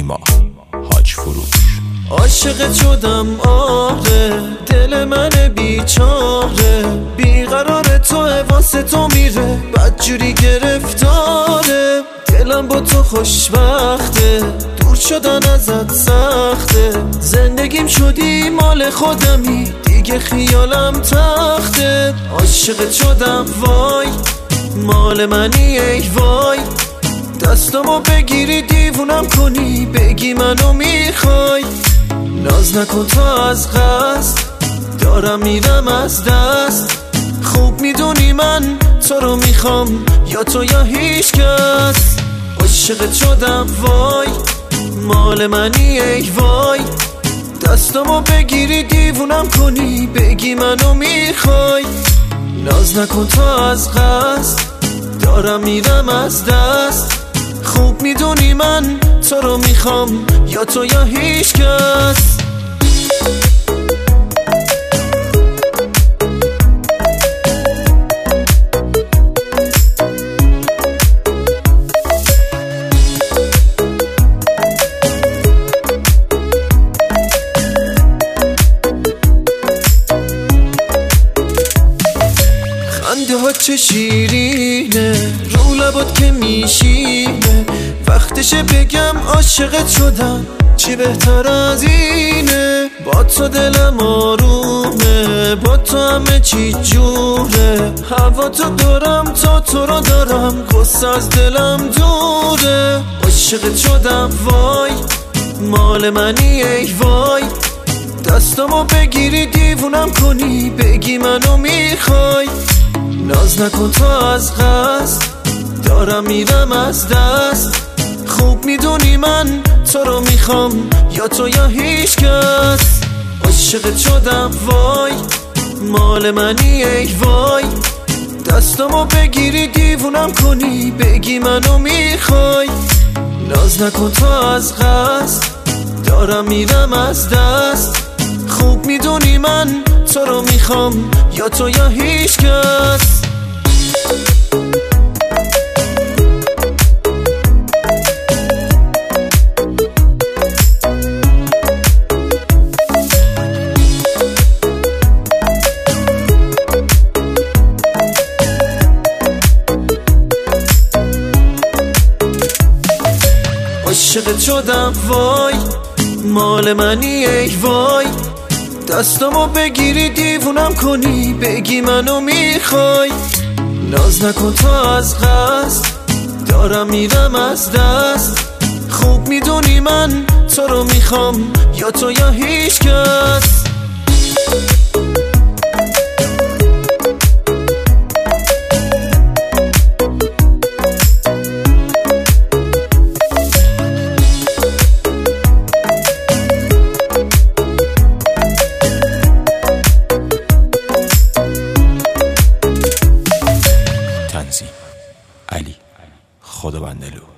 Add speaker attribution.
Speaker 1: نیما حاج فروش.
Speaker 2: عاشقت شدم آره، دل من بیچاره، بیقرار تو واسه تو میره، بدجوری گرفتاره. دلم با تو خوشبخته، دور شدن ازت سخته، زندگیم شدی مال خودمی، دیگه خیالم تخته. عاشقت شدم وای، مال منی ای وای، دستامو بگیری دیوونم کنی، بگی منو میخوای. ناز نکن تا از قصد، دارم میرم از دست، خوب میدونی من تو رو میخوام، یا تو یا هیچ کس. عاشقت شدم وای، مال منی ای وای، دستامو بگیری دیوونم کنی، بگی منو میخوای. ناز نکن تا از قصد، دارم میرم از دست، خوب میدونی من تو رو میخوام، یا تو یا هیچ کس. خنده ها چه شیرینه، رو لبات که میشینه، وقتشه بگم عاشقت شدم، چی بهتر از اینه. با تو دلم آرومه، با تو همه چی جوره، هوا تو دارم تا تو رو دارم، غصه از دلم دوره. عاشقت شدم وای، مال منی ای وای، دستامو بگیری دیوونم کنی، بگی منو میخوای. ناز نکن تا از قصد، دارم میرم از دست، خوب میدونی من تو رو میخوام، یا تو یا هیچ کس. عاشقت شدم وای، مال منی ای وای، دستامو بگیری دیوونم کنی، بگی منو میخوای. ناز نکن تا از قصد، دارم میرم از دست، خوب میدونی من تو رو میخوام، یا تو یا هیچ کس. عاشقت شدم وای، مال منی ای وای، دستامو بگیری دیوونم کنی، بگی منو میخوای. ناز نکن تا از قصد، دارم میرم از دست، خوب میدونی من تو رو میخوام، یا تو یا هیچ کس.
Speaker 1: تنظیم علی خدابندلو.